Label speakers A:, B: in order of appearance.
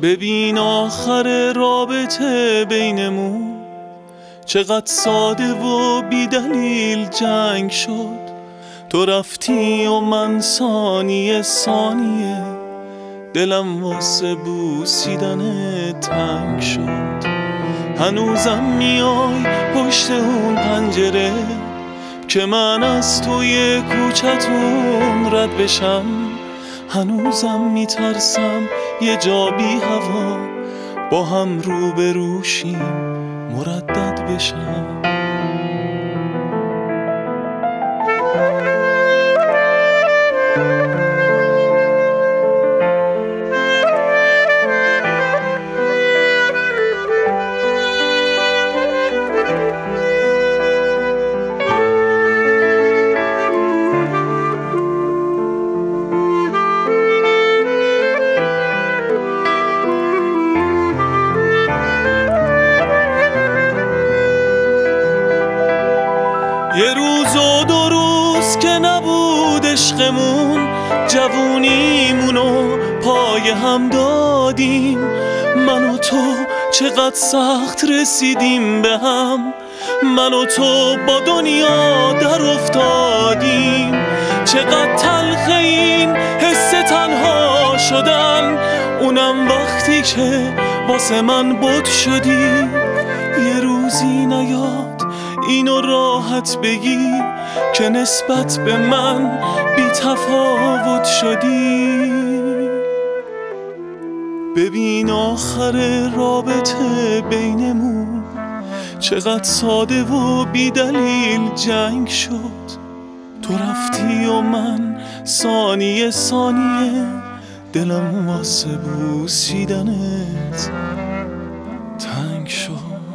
A: ببین آخر رابطه بینمون چقدر ساده و بی دلیل جنگ شد. تو رفتی و من ثانیه ثانیه دلم واسه بوسیدن تنگ شد. هنوزم میای پشت اون پنجره که من از توی کوچتون رد بشم. هنوزم میترسم یه جا بی هوا با هم روبروشیم مردد بشم. یه روز و دو روز که نبود عشقمون، جوونیمونو پای هم دادیم. من و تو چقدر سخت رسیدیم به هم، من و تو با دنیا در افتادیم. چقدر تلخ این حس تنها شدن، اونم وقتی که واسه من بد شدی. یه روزی نیاد اینو راحت بگی که نسبت به من بی تفاوت شدی. ببین آخر رابطه بینمون چقدر ساده و بی دلیل جنگ شد. تو رفتی و من ثانیه ثانیه دلم واسه بوسیدنت تنگ شد.